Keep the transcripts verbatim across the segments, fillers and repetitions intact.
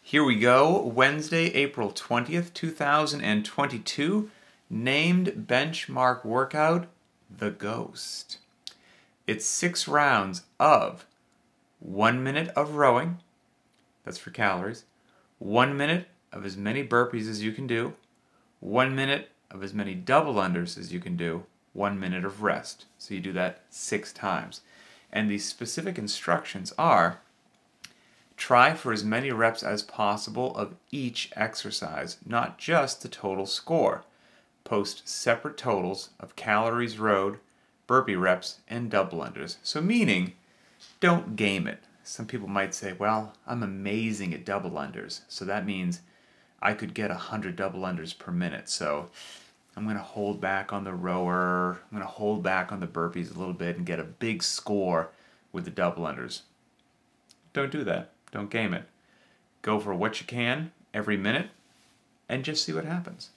Here we go, Wednesday, April twentieth, two thousand twenty-two, named benchmark workout, The Ghost. It's six rounds of one minute of rowing, that's for calories, one minute of as many burpees as you can do, one minute of as many double unders as you can do, one minute of rest. So you do that six times. And the specific instructions are: try for as many reps as possible of each exercise, not just the total score. Post separate totals of calories rowed, burpee reps, and double unders. So meaning, don't game it. Some people might say, well, I'm amazing at double unders, so that means I could get one hundred double unders per minute. So I'm going to hold back on the rower, I'm going to hold back on the burpees a little bit and get a big score with the double unders. Don't do that. Don't game it. Go for what you can every minute and just see what happens.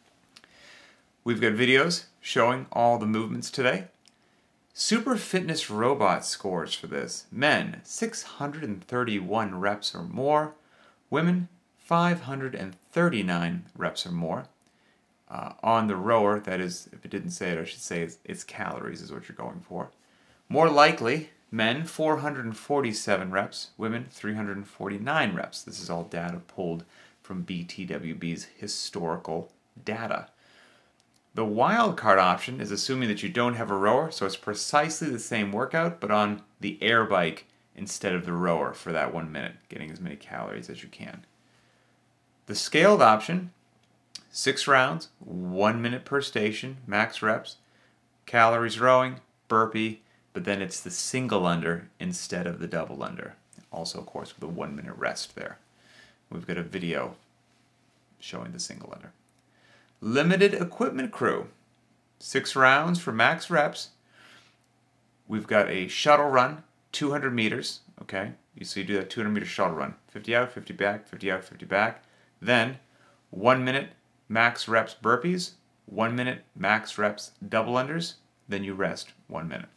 We've got videos showing all the movements today. Super Fitness Robot scores for this. Men, six hundred thirty-one reps or more. Women, five hundred thirty-nine reps or more. Uh, on the rower, that is, if it didn't say it, I should say it's, it's calories is what you're going for. More likely, men, four hundred forty-seven reps, women, three hundred forty-nine reps. This is all data pulled from B T W B's historical data. The wildcard option is assuming that you don't have a rower, so it's precisely the same workout, but on the air bike instead of the rower for that one minute, getting as many calories as you can. The scaled option, six rounds, one minute per station, max reps, calories rowing, burpee, but then it's the single under instead of the double under. Also, of course, with a one minute rest there. We've got a video showing the single under. Limited equipment crew. Six rounds for max reps. We've got a shuttle run, two hundred meters. Okay, so you do that two hundred meter shuttle run. fifty out, fifty back, fifty out, fifty back. Then, one minute max reps burpees, one minute max reps double unders. Then you rest one minute.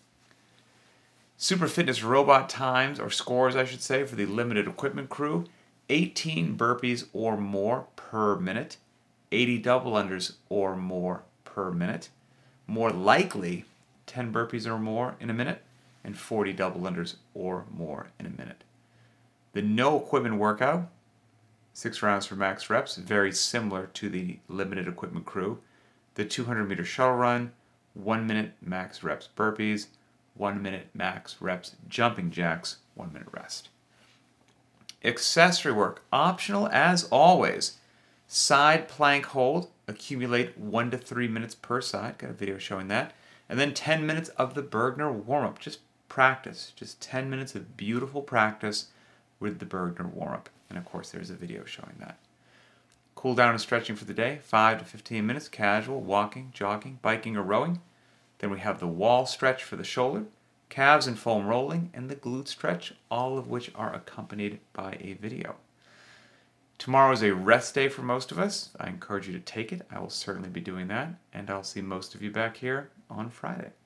Super Fitness Robot times, or scores I should say, for the limited equipment crew, eighteen burpees or more per minute, eighty double unders or more per minute. More likely, ten burpees or more in a minute, and forty double unders or more in a minute. The no equipment workout, six rounds for max reps, very similar to the limited equipment crew. The two hundred meter shuttle run, one minute max reps burpees, one minute max reps jumping jacks, one minute rest. Accessory work, optional as always. Side plank hold, accumulate one to three minutes per side. Got a video showing that. And then ten minutes of the Bergner warm-up. Just practice. Just ten minutes of beautiful practice with the Bergner warm-up. And of course there's a video showing that. Cool down and stretching for the day, five to fifteen minutes, casual, walking, jogging, biking, or rowing. Then we have the wall stretch for the shoulder, calves and foam rolling, and the glute stretch, all of which are accompanied by a video. Tomorrow is a rest day for most of us. I encourage you to take it. I will certainly be doing that, and I'll see most of you back here on Friday.